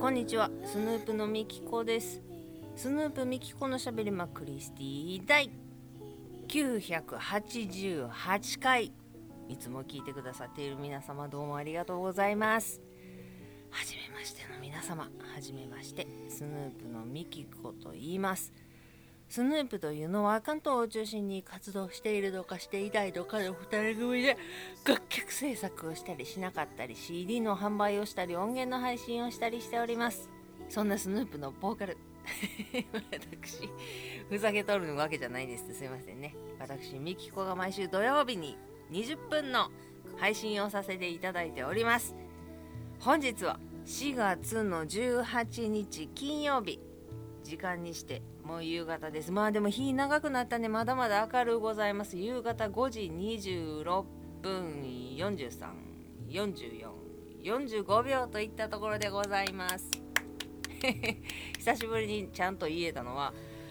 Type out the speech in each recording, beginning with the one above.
こんにちは、スヌープのみきこです。スヌープみきこのしゃべりまクリスティ第988回、いつも聞いてくださっている皆様、どうもありがとうございます。はじめましての皆様、はじめまして。スヌープのみきこと言います。スヌープというのは関東を中心に活動しているのかしていないのかの2人組で楽曲制作をしたりしなかったり CD の販売をしたり音源の配信をしたりしております。そんなスヌープのボーカル私ふざけとるわけじゃないです。すいませんね。私みきこが毎週土曜日に20分の配信をさせていただいております。本日は4月の18日金曜日、時間にしてもう夕方です。まあでも日長くなったね。まだまだ明るうございます。夕方5時26分43、44、45秒といったところでございます久しぶりにちゃんと言えたのは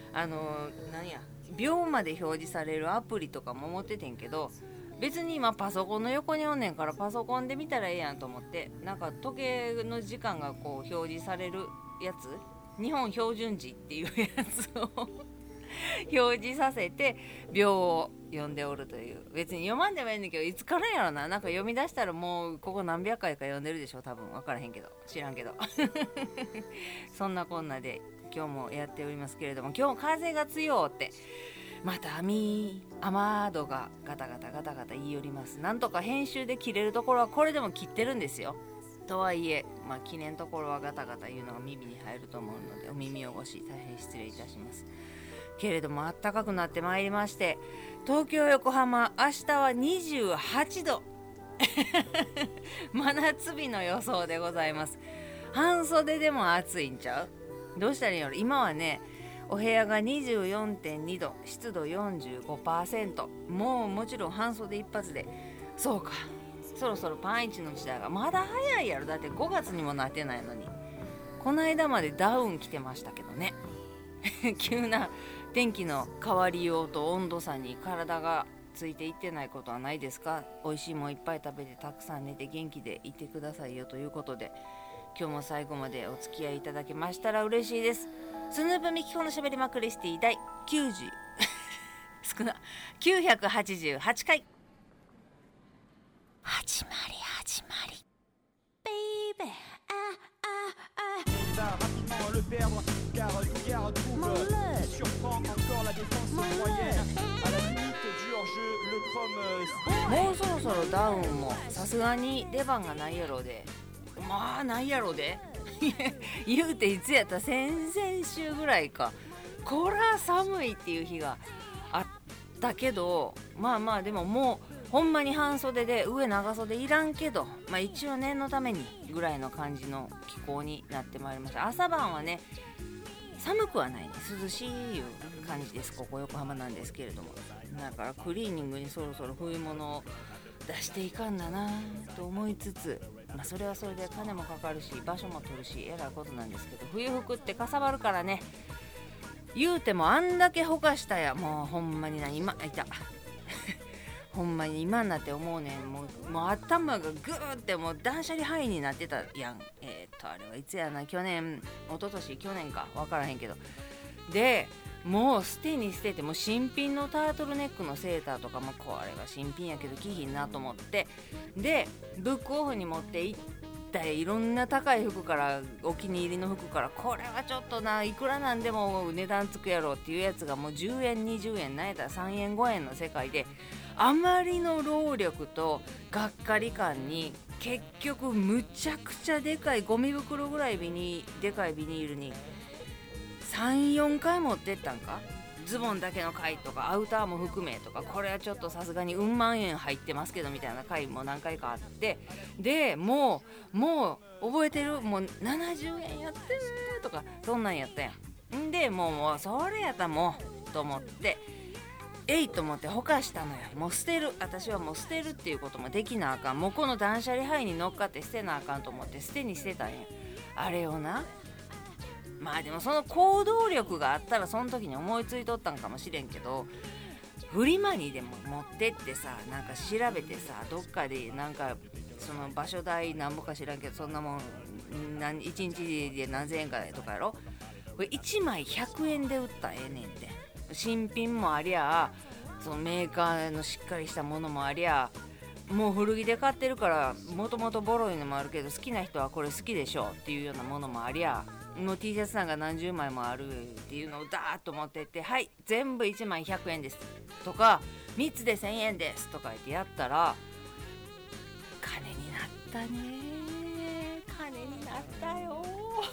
秒まで表示されるアプリとかも持っててんけど、別に今パソコンの横におんねんからパソコンで見たらええやんと思って、なんか時計の時間がこう表示されるやつ、日本標準時っていうやつを表示させて秒を読んでおるという。別に読まんでもいいんだけど、いつからやろな。なんか読み出したらもうここ何百回か読んでるでしょ、多分。分からへんけど、知らんけどそんなこんなで今日もやっておりますけれども、今日風が強ってまた雨戸がガタガタガタガタ言いよります。なんとか編集で切れるところはこれでも切ってるんですよ。とはいえ、記念ところはガタガタ言うのが耳に入ると思うので、お耳汚し大変失礼いたしますけれども、暖かくなってまいりまして、東京横浜明日は28度真夏日の予想でございます。半袖でも暑いんちゃう？どうしたらいいの？今はね、お部屋が 24.2 度、湿度 45%、 もちろん半袖一発で。そうか、そろそろパンイチの時代が。まだ早いやろ、だって5月にもなってないのに。この間までダウン着てましたけどね急な天気の変わりようと温度差に体がついていってないことはないですか？美味しいもんいっぱい食べて、たくさん寝て元気でいてくださいよということで、今日も最後までお付き合いいただけましたら嬉しいです。スヌープみきこのしゃべりまクリスティ第90少な988回、始まりベイベー le perdre car il garde trouble surprend encore la défense moyenne à la limite du hors-jeu. Le Chrome もうそろそろダウンもさすがに出番がないやろで、ないやろで言うていつやったら先々週ぐらいか、こら寒いっていう日があったけど、でももうほんまに半袖で上長袖いらんけど、一応念のためにぐらいの感じの気候になってまいりました。朝晩はね寒くはないね、涼しいいう感じです。ここ横浜なんですけれども、だからクリーニングにそろそろ冬物を出していかんだなと思いつつ、それはそれで金もかかるし場所も取るしえらいことなんですけど、冬服ってかさばるからね。言うてもあんだけほかしたや、もうほんまに今いたほんまに今になって思うねん。もう頭がグーってもう断捨離範囲になってたやん。あれはいつやな、去年か分からへんけど、でもう捨てに捨てて、もう新品のタートルネックのセーターとかもこれが新品やけど着ひんなと思って、でブックオフに持って行ったいろんな高い服から、お気に入りの服から、これはちょっとないくらなんでも値段つくやろっていうやつがもう10円20円なんやったら3円5円の世界で、あまりの労力とがっかり感に結局むちゃくちゃでかいゴミ袋ぐらいでかいビニールに 3,4 回持ってったんか。ズボンだけの回とかアウターも含めとか、これはちょっとさすがに万円入ってますけどみたいな回も何回かあって、でもう覚えてる、もう70円やってねとかそんなんやったやん。でもうそれやったらもうと思ってと思ってほかしたのよ。もう捨てる、私はもう捨てるっていうこともできなあかん、もうこの断捨離範囲に乗っかって捨てなあかんと思って捨てに捨てたんや、あれをな。でもその行動力があったらその時に思いついとったんかもしれんけど、フリマにでも持ってってさ、なんか調べてさ、どっかでなんかその場所代なんぼか知らんけど、そんなもん 1日で何千円かとかやろ。これ1枚100円で売ったらええねんて。新品もありゃ、そのメーカーのしっかりしたものもありゃ、もう古着で買ってるからもともとボロいのもあるけど好きな人はこれ好きでしょっていうようなものもありゃ、もう T シャツなんか何十枚もあるっていうのをダーッと持ってって、はい全部1枚100円ですとか3つで1000円ですとか言ってやったら金になったね、金になったよ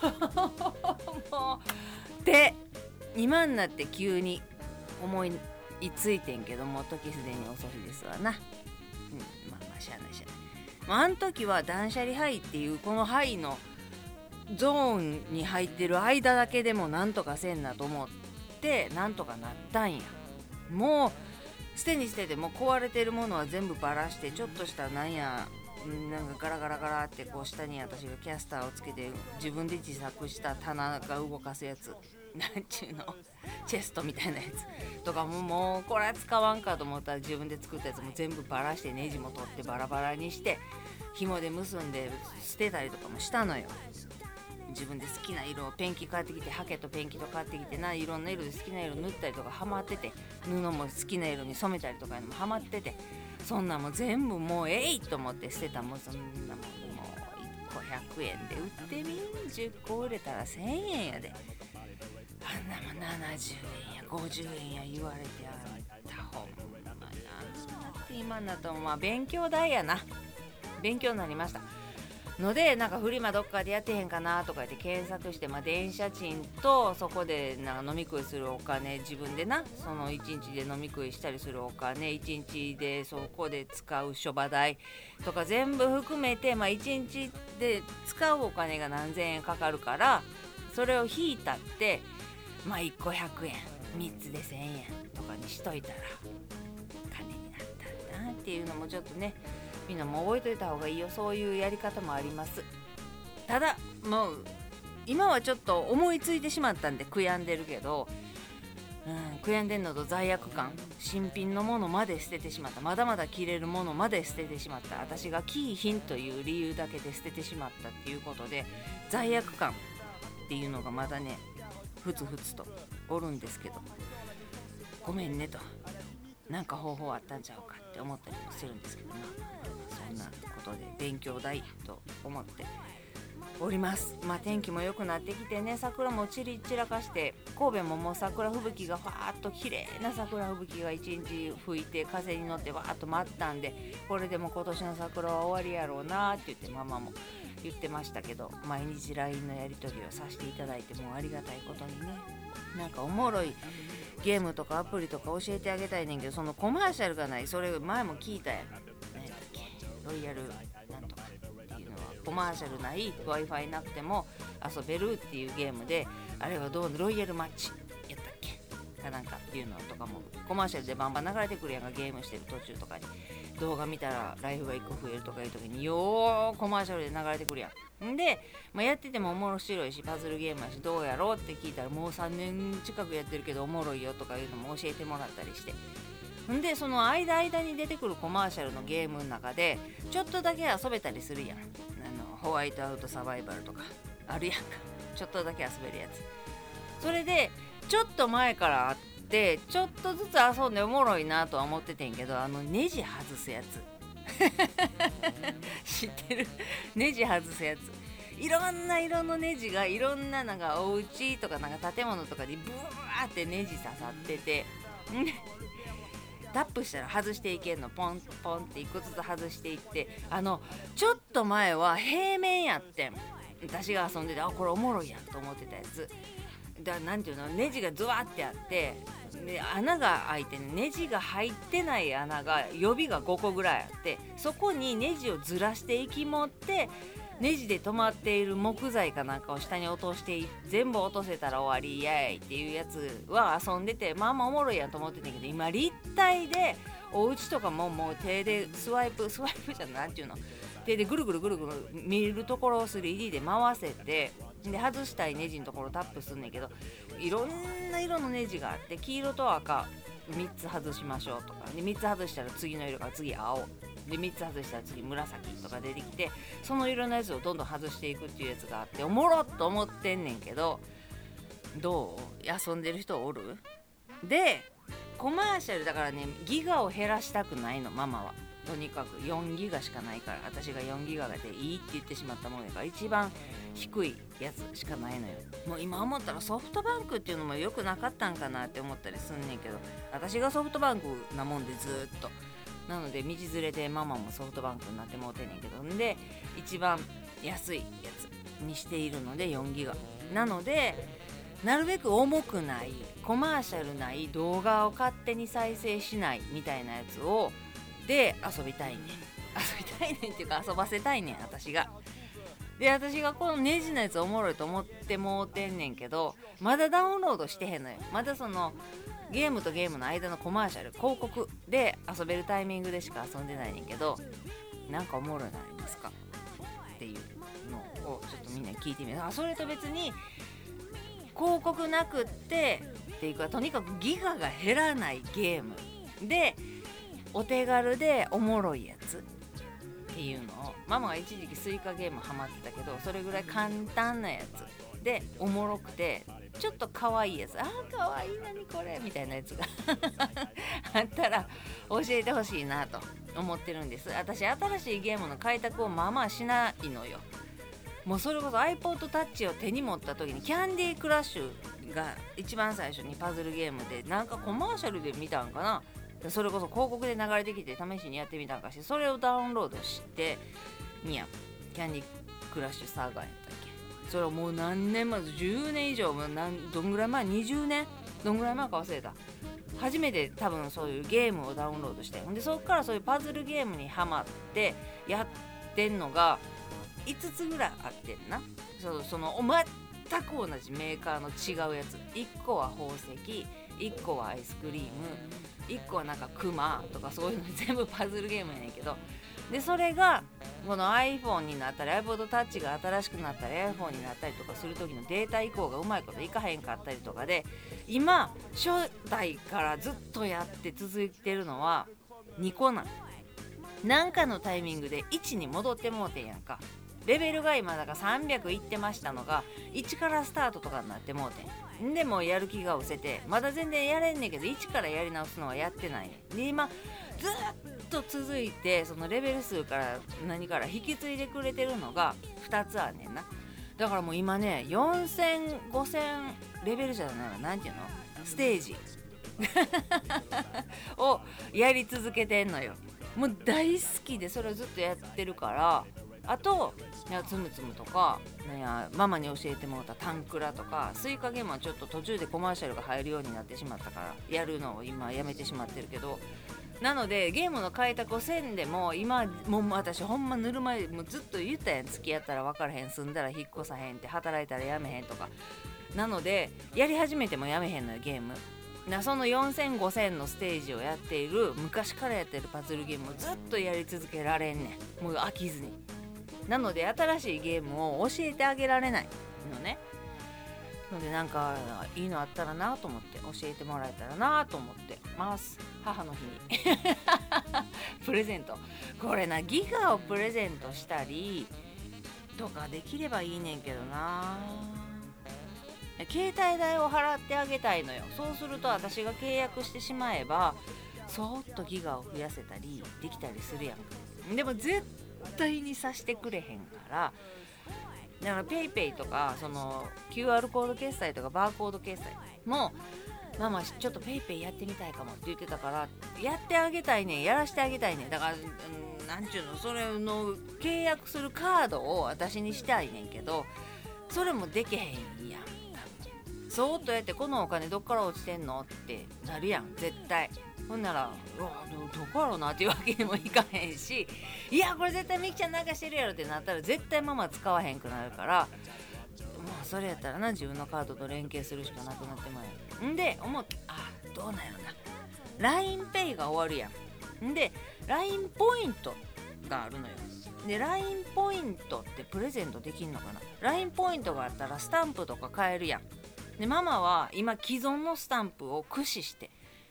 もうで今になって急に思いついてんけども、時すでに遅いですわな。まあしゃあないしゃあない。あん時は断捨離ハイっていうこのハイのゾーンに入ってる間だけでもなんとかせんなと思ってなんとかなったんや。もう捨てに捨てても壊れてるものは全部ばらして、ちょっとしたなんかガラガラガラってこう下に私がキャスターをつけて自分で自作した棚が動かすやつ、なんちゅうのチェストみたいなやつとかもうこれは使わんかと思ったら自分で作ったやつも全部ばらしてネジも取ってバラバラにして紐で結んで捨てたりとかもしたのよ。自分で好きな色をペンキ買ってきて、ハケとペンキと買ってきていろんな色で好きな色塗ったりとかハマってて、布も好きな色に染めたりとかにもハマってて、そんなもん全部もうえいと思って捨てたもん。そんなもんもう1個100円で売ってみん、10個売れたら1000円やで。あんなもん70円や50円や言われてあんたほんまなんって今になったらまあ勉強代やな。勉強になりましたので、なんかフリマどっかでやってへんかなとか言って検索して、電車賃とそこでなんか飲み食いするお金、自分でなその1日で飲み食いしたりするお金、1日でそこで使う諸場代とか全部含めて、1日で使うお金が何千円かかるから、それを引いたって1個100円3つで1000円とかにしといたら金になったんだっていうのもちょっとね、みんなも覚えといた方がいいよ。そういうやり方もあります。ただもう今はちょっと思いついてしまったんで悔やんでるけど、悔やんでんのと罪悪感、新品のものまで捨ててしまった、まだまだ着れるものまで捨ててしまった、私が着いひんという理由だけで捨ててしまったっていうことで罪悪感っていうのがまだねふつふつとおるんですけど、ごめんねと、なんか方法あったんちゃうかって思ったりもするんですけど、そんなことで勉強だいと思っております。天気も良くなってきてね、桜も散らかして、神戸ももう桜吹雪がファーっと綺麗な桜吹雪が一日吹いて風に乗ってわーっと舞ったんで、これでも今年の桜は終わりやろうなって言ってママも言ってましたけど、毎日 LINE のやり取りをさせていただいてもありがたいことにね、なんかおもろいゲームとかアプリとか教えてあげたいねんけど、そのコマーシャルがない。それ前も聞いたやん、ロイヤルなんとかっていうのはコマーシャルない Wi-Fi なくても遊べるっていうゲームで、あれはどうロイヤルマッチやったっけかなんかっていうのとかもコマーシャルでバンバン流れてくるやんか。ゲームしてる途中とかに動画見たらライフが1個増えるとかいう時によーコマーシャルで流れてくるやん。んで、やってても面白いしパズルゲームやしどうやろうって聞いたら、もう3年近くやってるけどおもろいよとかいうのも教えてもらったりして、んでその間に出てくるコマーシャルのゲームの中でちょっとだけ遊べたりするやん。ホワイトアウトサバイバルとかあるやんか、ちょっとだけ遊べるやつ。それでちょっと前からあってちょっとずつ遊んでおもろいなとは思っててんけど、ネジ外すやつ知ってる？ネジ外すやつ、いろんな色のネジがいろんななんかお家とかなんか建物とかにブワーってネジ刺さっててタップしたら外していけんの。ポンポンって一個ずつ外していって、ちょっと前は平面やってん。私が遊んでてこれおもろいやんと思ってたやつだ。なんていうの、ネジがズワーってあってで穴が開いて、ネジが入ってない穴が予備が5個ぐらいあって、そこにネジをずらしていき持ってネジで止まっている木材かなんかを下に落として全部落とせたら終わりイエーイっていうやつは遊んでて、おもろいやんと思ってたけど、今立体でお家とかももう手でスワイプじゃなんていうの、手でぐるぐる見るところを 3D で回せて、で外したいネジのところをタップすんねんけど、いろんな色のネジがあって黄色と赤 3つ外しましょうとかで、3つ外したら次の色が次青で、3つ外したら次紫とか出てきて、その色のやつをどんどん外していくっていうやつがあって、おもろっと思ってんねんけど、どう遊んでる人おる？でコマーシャルだからね、ギガを減らしたくないのママは。とにかく4ギガしかないから、私が4ギガでいいって言ってしまったものだから一番低いやつしかないのよ。もう今思ったらソフトバンクっていうのも良くなかったんかなって思ったりすんねんけど、私がソフトバンクなもんでずっとなので、道連れでママもソフトバンクになってもうてんねんけど、んで一番安いやつにしているので4ギガなので、なるべく重くないコマーシャルない動画を勝手に再生しないみたいなやつをで遊びたいねんっていうか遊ばせたいねん私が。で私がこのネジのやつおもろいと思ってもうてんねんけど、まだダウンロードしてへんのよ。まだそのゲームとゲームの間のコマーシャル広告で遊べるタイミングでしか遊んでないねんけど、なんかおもろいないですかっていうのをちょっとみんな聞いてみる。それと別に広告なくっていうか、とにかくギガが減らないゲームでお手軽でおもろいやつっていうのを、ママが一時期スイカゲームハマってたけど、それぐらい簡単なやつでおもろくてちょっと可愛いやつ、可愛い何これみたいなやつがあったら教えてほしいなと思ってるんです。私新しいゲームの開拓をまあまあしないのよ。もうそれこそ iPod Touch を手に持った時にキャンディークラッシュが一番最初にパズルゲームで、なんかコマーシャルで見たんかな、それこそ広告で流れてきて試しにやってみたんかして、それをダウンロードしてキャンディークラッシュサーガーやったっけ。それをもう何年前、10年以上、どんぐらい前、20年どんぐらい前か忘れた。初めて多分そういうゲームをダウンロードして、でそこからそういうパズルゲームにハマってやってんのが5つぐらいあってんな。その全く同じメーカーの違うやつ、1個は宝石、1個はアイスクリーム、1個はなんかクマとか、そういうの全部パズルゲームやねんけど、でそれがこの iPhone になったり iPod Touch が新しくなったり iPhone になったりとかする時のデータ移行がうまいこといかへんかったりとかで、今初代からずっとやって続いてるのは2個なんかのタイミングで1に戻ってもうてんやんか。レベルが今だから300いってましたのが1からスタートとかになってもうてんで、もうやる気が失せて、まだ全然やれんねんけど1からやり直すのはやってないねんで、今ずっと続いてそのレベル数から何から引き継いでくれてるのが2つあんねんな。だからもう今ね、4000、5000レベルじゃないわ、なんていうの、ステージをやり続けてんのよ。もう大好きでそれをずっとやってるから、あとつむつむとか、ママに教えてもらったタンクラとか、スイカゲームはちょっと途中でコマーシャルが入るようになってしまったからやるのを今やめてしまってるけど、なのでゲームの開拓をせんでも今もう私ほんまぬるま湯もうずっと言ったやん、付き合ったら分からへん、住んだら引っ越さへんって、働いたらやめへんとか、なのでやり始めてもやめへんのよゲーム。その4000、5000のステージをやっている昔からやってるパズルゲームをずっとやり続けられんねん、もう飽きずに。なので新しいゲームを教えてあげられないのね。のでなんかいいのあったらなと思って教えてもらえたらなと思ってます。母の日にプレゼント、これな、ギガをプレゼントしたりとかできればいいねんけどな。携帯代を払ってあげたいのよ。そうすると私が契約してしまえばそーっとギガを増やせたりできたりするやんか。でも絶対にさしてくれへんから、だからペイペイとかその QR コード決済とかバーコード決済もママちょっとペイペイやってみたいかもって言ってたから、やってあげたいねん、やらしてあげたいねん。だからなんちゅうの、それの契約するカードを私にしたいねんけど、それもできへんやん。そーっとやってこのお金どっから落ちてんのってなるやん絶対。ほんならどこやろうなっていうわけにもいかへんし、いやこれ絶対みきちゃんなんかしてるやろってなったら絶対ママ使わへんくなるから、まあそれやったらな、自分のカードと連携するしかなくなってまえんで思って、どうなんやろな、 LINEPay が終わるやん。で LINE ポイントがあるのよ。で LINE ポイントってプレゼントできんのかな。 LINE ポイントがあったらスタンプとか買えるやん。でママは今既存のスタンプを駆使して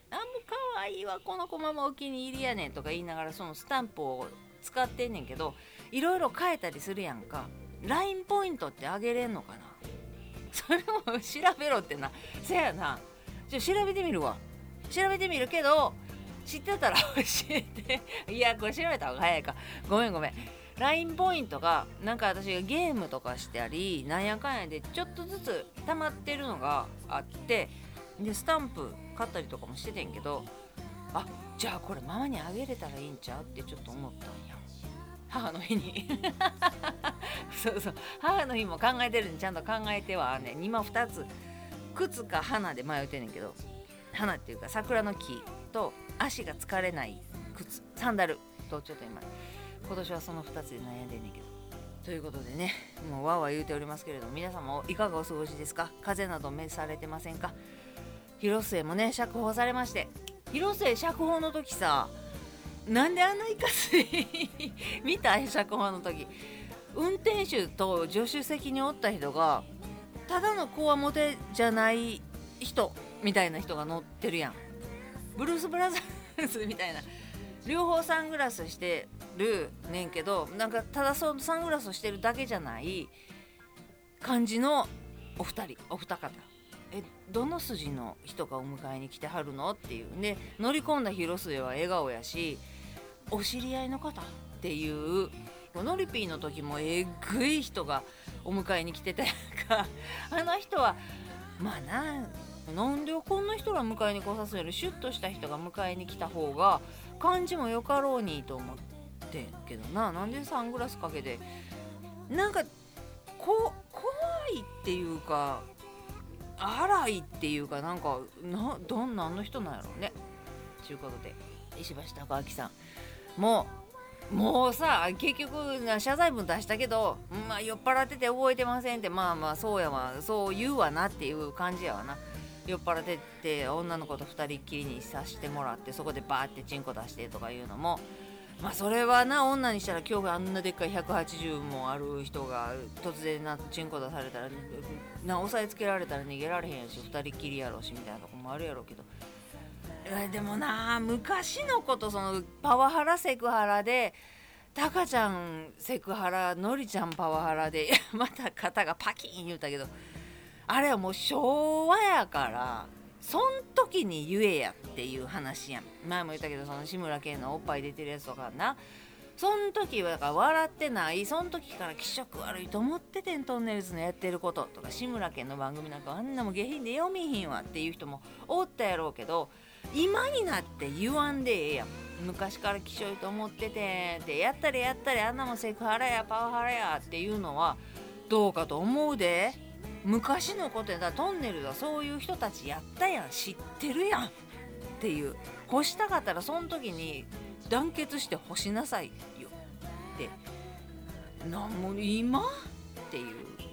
もうかわいいわこの子ママお気に入りやねんとか言いながらそのスタンプを使ってんねんけど、いろいろ変えたりするやんか。 LINE ポイントってあげれんのかな、それも調べろってな。せやな、調べてみるわ。調べてみるけど知ってたら教えて。いやこれ調べた方が早いか。ごめん LINE ポイントがなんか私がゲームとかしたりなんやかんやでちょっとずつ溜まってるのがあって、でスタンプ買ったりとかもしててんけど、あ、じゃあこれママにあげれたらいいんちゃうってちょっと思ったんや、母の日にそう母の日も考えてるんでちゃんと考えてはね。今2つ靴か花で迷ってんねんけど、花っていうか桜の木と足が疲れない靴サンダルとちょっと今年はその2つで悩んでんねんけど、ということでね、もうわーわー言うておりますけれども、皆さんもいかがお過ごしですか。風邪など召されてませんか。広末もね釈放されまして、広末釈放の時さ、なんであんないかつい見た釈放の時、運転手と助手席におった人がただのこわもてじゃない人みたいな人が乗ってるやん。ブルース・ブラザーズみたいな、両方サングラスしてるねんけど、なんかただそのサングラスをしてるだけじゃない感じのお二方、どの筋の人がお迎えに来てはるのっていうね。乗り込んだ広末は笑顔やし、お知り合いの方っていう、ノリピーの時もえぐい人がお迎えに来てたやんか。あの人はまあなんでこんな人が迎えに来させる、シュッとした人が迎えに来た方が感じもよかろうにと思ってんけどな。なんでサングラスかけてなんか怖いっていうか荒いっていうか、なんか何の人なんやろうね。ということで石橋貴明さんもうさ、結局謝罪文出したけど、まあ酔っ払ってて覚えてませんって、まあそうやわ、そう言うわなっていう感じやわな。酔っ払ってて女の子と二人っきりにさせてもらって、そこでバーってチンコ出してとかいうのも、まあそれはな、女にしたら今日あんなでっかい180もある人が突然なチンコ出されたらな、押さえつけられたら逃げられへんし、二人っきりやろうしみたいなとこもあるやろうけど、でもな、昔のことそのパワハラセクハラで、タカちゃんセクハラ、ノリちゃんパワハラでまた肩がパキーン言うたけど、あれはもう昭和やから、そん時に言えやっていう話やん。前も言ったけど、その志村けんのおっぱい出てるやつとかな、そん時はだから笑ってない、そん時から気色悪いと思っててん、トンネルズのやってることとか、志村けんの番組なんかあんなも下品で読みひんわっていう人もおったやろうけど、今になって言わんでええやん。昔から気性いと思っててで、やったりあんなもセクハラやパワハラやっていうのはどうかと思うで。昔のことやだ、トンネルはそういう人たちやったやん、知ってるやんっていう。干したかったらその時に団結して干しなさいよってなんも今っていう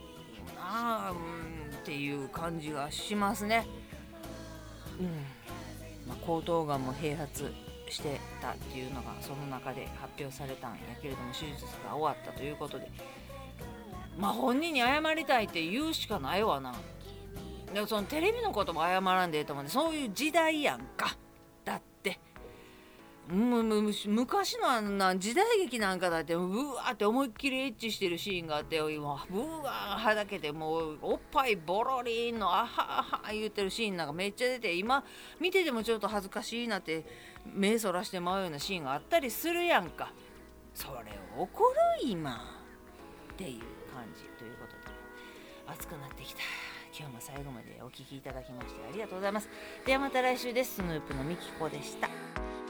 っていう感じがしますね。喉頭がんも併発してたっていうのがその中で発表されたんやけれども、手術が終わったということで、まあ本人に謝りたいって言うしかないわな。でもそのテレビのことも謝らんでええと思うね。そういう時代やんか。だって昔のあんな時代劇なんかだって、うわーって思いっきりエッチしてるシーンがあって、今うわーはだけてもうおっぱいボロリンのあはあは言ってるシーンなんかめっちゃ出て、今見ててもちょっと恥ずかしいなって目そらしてまうようなシーンがあったりするやんか。それ怒る今っていう感じということで、暑くなってきた。今日も最後までお聞きいただきましてありがとうございます。ではまた来週です。スヌープのみきこでした。